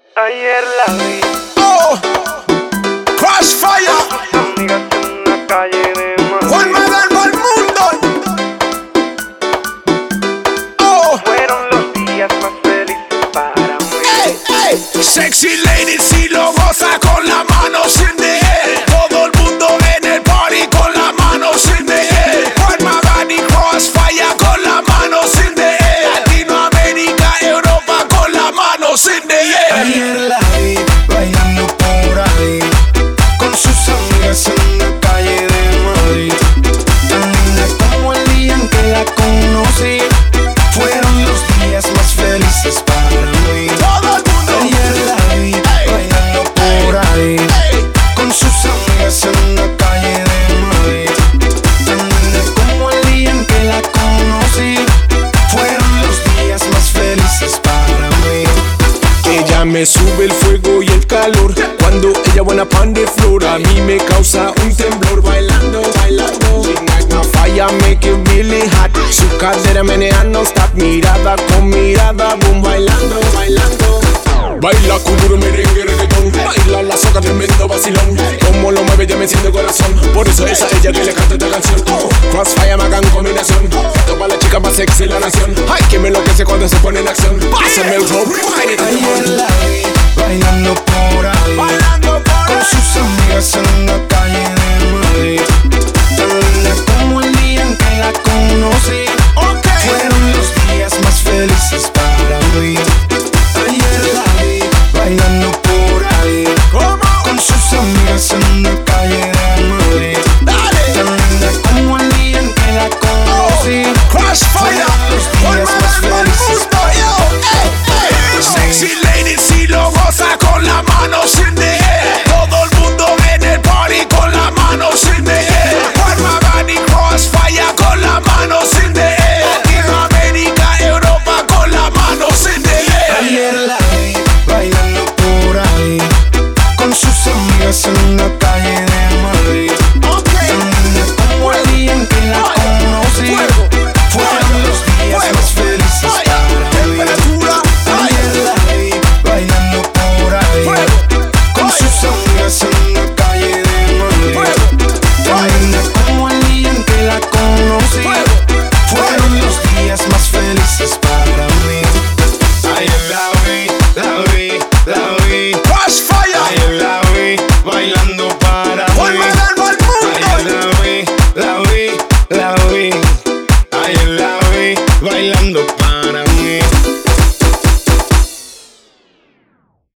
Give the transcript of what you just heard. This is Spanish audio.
Ayer la vi. Oh, Crash Fire. Sus amigas en una calle de Madrid. Juan Manuel pa'l mundo. Oh, Fueron los días más felices para mí. ey, ey. Sexy lady si lo goza con la mano sin de él. Todo el mundo en el party con la mano sin de él. Juan Manuel y Crash Fire con la mano sin de él. Latinoamérica, Europa con la mano sin de él. Ayer la vi bailando por ahí con sus amigas en la calle de Madrid. Tan linda como el día en que la conocí. Fueron los días más felices para mí. Todo el mundo. Ayer la vi bailando por ahí con sus amigas en la calle de Madrid. Tan linda como el día en que la conocí. Fueron los días más felices para mí. Ella me sube el fuego y el calor. Cuando ella buena pan de flor, a mí me causa un temblor. Bailando, bailando. She like my fire, make it really hot. Su cadera menea no stop. Mirada con mirada, boom. Bailando, bailando. Baila con duro merengue, reggaetón. Baila la soca, tremendo vacilón. Como lo mueve ya me siente corazón. Por eso es a ella que le canta esta canción. Crossfire, Magan combinación. Toma la chica más sexy la nación. Ay, que me enloquece cuando se pone en acción. Pásame el rock, Ayer la vi bailando por ahí con sus amigas en la calle de Madrid. Tan linda como el día en que la conocí. Fueron los días más felices para mí. Ayer la vi bailando por ahí con sus amigas en la calle de Madrid. Tan linda como el día en que la conocí. Crash Fire, Fueron los días más felices. Sexy lady si lo goza